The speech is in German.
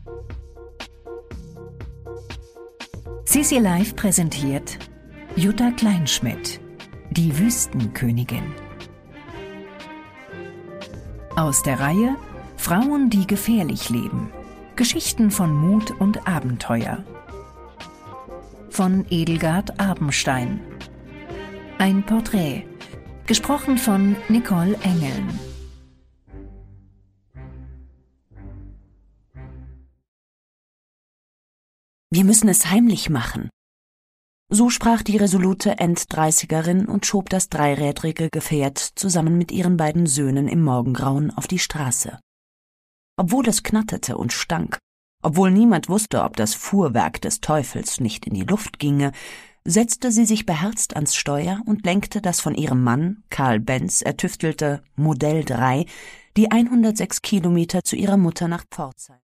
CC Live präsentiert Jutta Kleinschmidt, die Wüstenkönigin. Aus der Reihe Frauen, die gefährlich leben. Geschichten von Mut und Abenteuer. Von Edelgard Abenstein. Ein Porträt. Gesprochen von Nicole Engeln. Wir müssen es heimlich machen. So sprach die resolute End-30erin und schob das dreirädrige Gefährt zusammen mit ihren beiden Söhnen im Morgengrauen auf die Straße. Obwohl es knatterte und stank, obwohl niemand wusste, ob das Fuhrwerk des Teufels nicht in die Luft ginge, setzte sie sich beherzt ans Steuer und lenkte das von ihrem Mann, Karl Benz, ertüftelte Modell 3, die 106 Kilometer zu ihrer Mutter nach Pforzheim.